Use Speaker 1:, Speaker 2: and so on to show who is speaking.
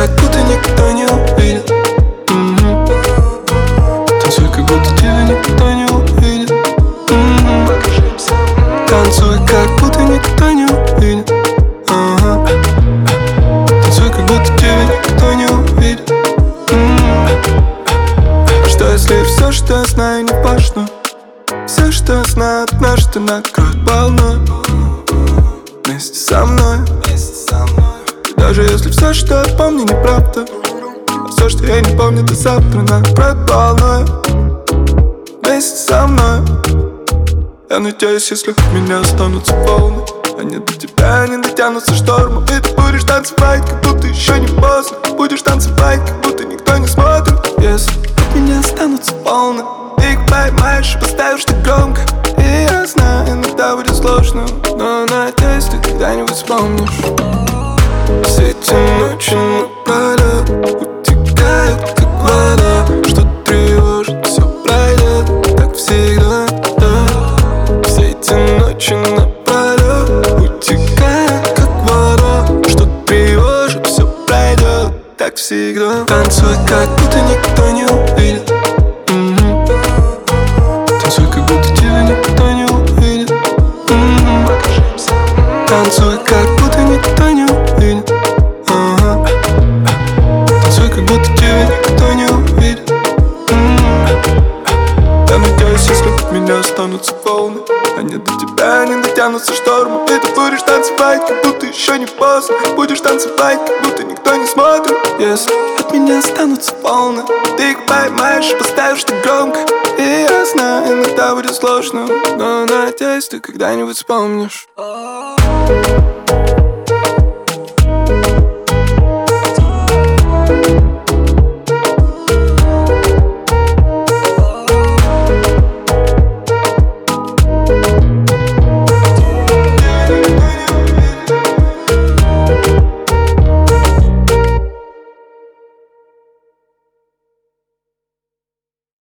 Speaker 1: как будто никто не увидит. Танцуй, как будто тебя никто не увидит. Танцуй, как будто никто не увидит. Танцуй, как будто тебя никто не увидит. А что если все, что я знаю, не важно? Все, что я знаю, однажды накроет волной. Вместе со мной. И даже если все, что я помню, неправда, а все, что я не помню, до завтра накроет волной. Вместе со мной. Я надеюсь, если у меня останутся волны, они до тебя не дотянутся штормом. И ты будешь танцевать, как будто еще не поздно. Будешь танцевать, как будто никто не смотрит. Если от меня останутся волны, ты их поймаешь и поставишь так громко. И я знаю, иногда будет сложно, но надеюсь, ты когда-нибудь вспомнишь. Все эти ночи напролёт утекают, как вода. Что тревожит, все пройдет, как всегда, да. Все эти ночи напролёт утекают, как вода. Что тревожит, все пройдет, так всегда. Танцуй, как будто никто не увидит. Танцуй, как будто тебя никто не увидит. Танцуй, как будто никто не увидит. Танцуй, как будто тебя никто не увидит. Я надеюсь, если от меня останутся волны, они до тебя не дотянутся штормом. И ты будешь танцевать, как будто еще не поздно. Будешь танцевать, как будто никто не смотрит. Если от меня останутся волны, ты их поймаешь и поставишь так громко. И я знаю, иногда будет сложно, но надеюсь, ты когда-нибудь вспомнишь.